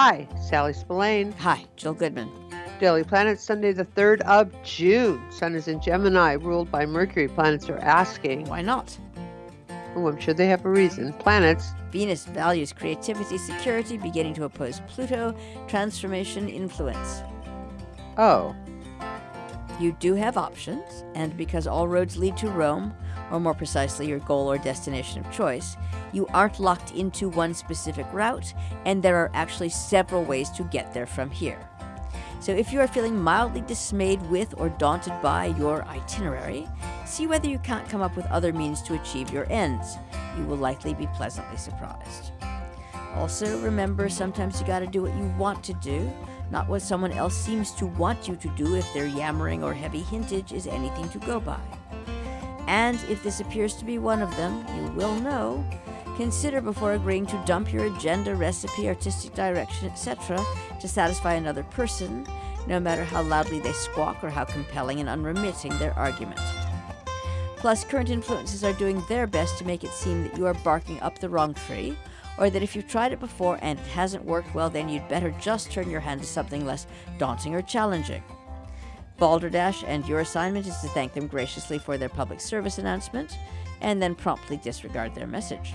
Hi, Sally Spillane. Hi, Jill Goodman. Daily Planet, Sunday the 3rd of June. Sun is in Gemini, ruled by Mercury. Planets are asking. Why not? Oh, I'm sure they have a reason. Planets. Venus values creativity, security, beginning to oppose Pluto, transformation, influence. Oh. You do have options, and because all roads lead to Rome, or more precisely your goal or destination of choice, you aren't locked into one specific route, and there are actually several ways to get there from here. So if you are feeling mildly dismayed with or daunted by your itinerary, see whether you can't come up with other means to achieve your ends. You will likely be pleasantly surprised. Also, remember, sometimes you gotta do what you want to do, not what someone else seems to want you to do if their yammering or heavy hintage is anything to go by. And if this appears to be one of them, you will know. Consider before agreeing to dump your agenda, recipe, artistic direction, etc. to satisfy another person, no matter how loudly they squawk or how compelling and unremitting their argument. Plus, current influences are doing their best to make it seem that you are barking up the wrong tree, or that if you've tried it before and it hasn't worked, well, then you'd better just turn your hand to something less daunting or challenging. Balderdash, and your assignment is to thank them graciously for their public service announcement, and then promptly disregard their message.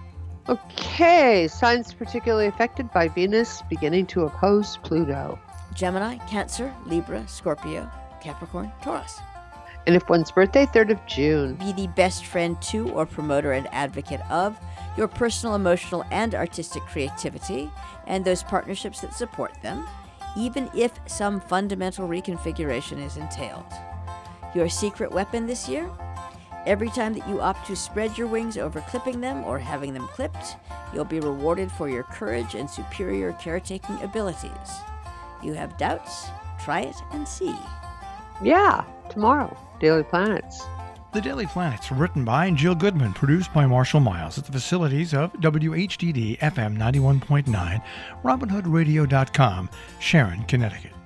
Okay, signs particularly affected by Venus beginning to oppose Pluto. Gemini, Cancer, Libra, Scorpio, Capricorn, Taurus. And if one's birthday, 3rd of June. Be the best friend to or promoter and advocate of your personal, emotional, and artistic creativity and those partnerships that support them, even if some fundamental reconfiguration is entailed. Your secret weapon this year? Every time that you opt to spread your wings over clipping them or having them clipped, you'll be rewarded for your courage and superior caretaking abilities. You have doubts? Try it and see. Yeah, tomorrow, Daily Planets. The Daily Planets are written by Jill Goodman, produced by Marshall Miles at the facilities of WHDD FM 91.9, RobinHoodRadio.com, Sharon, Connecticut.